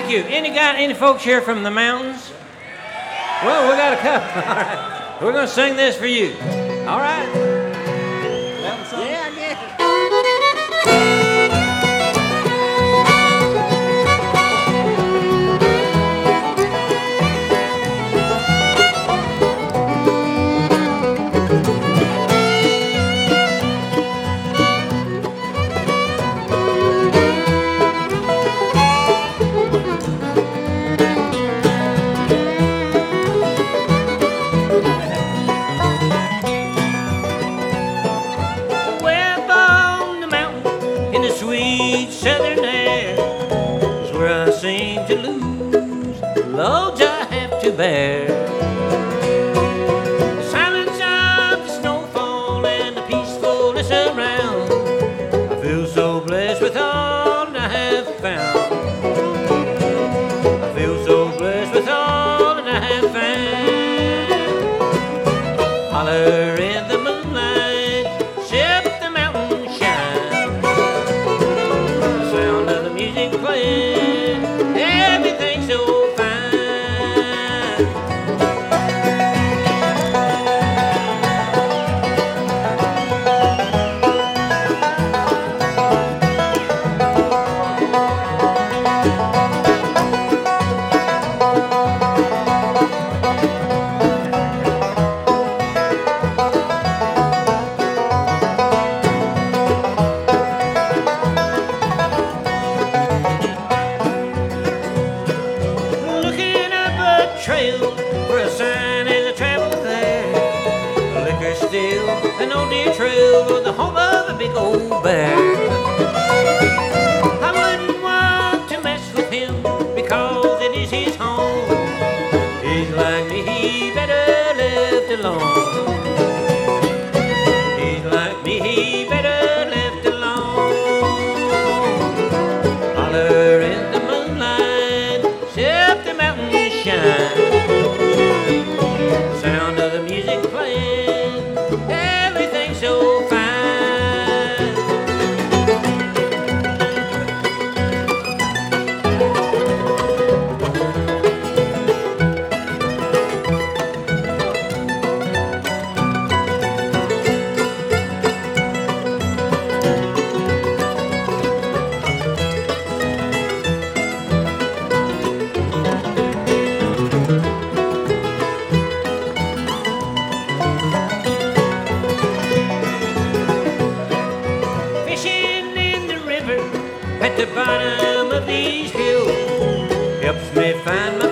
Thank you. Any folks here from the mountains? Well, we got a couple. All right. We're going to sing this for you. All right. Yeah, I guess. Southern air is where I seem to lose the loads I have to bear. The silence of the snowfall and the peacefulness around, I feel so blessed with all that I have found. I feel so blessed with all that I have found. Holler in the moonlight, sip the mountain shine, sound of the music playing, everything's so fine. Trail where a sign is a travel there. A liquor still, an old deer trail for the home of a big old bear. I wouldn't want to mess with him because it is his home. He's like me, he better left alone. He's like me, he better left alone. Holler in the moonlight, sip the mountain shine, sound of the music playing, everything's so fine. At the bottom of these hills helps me find my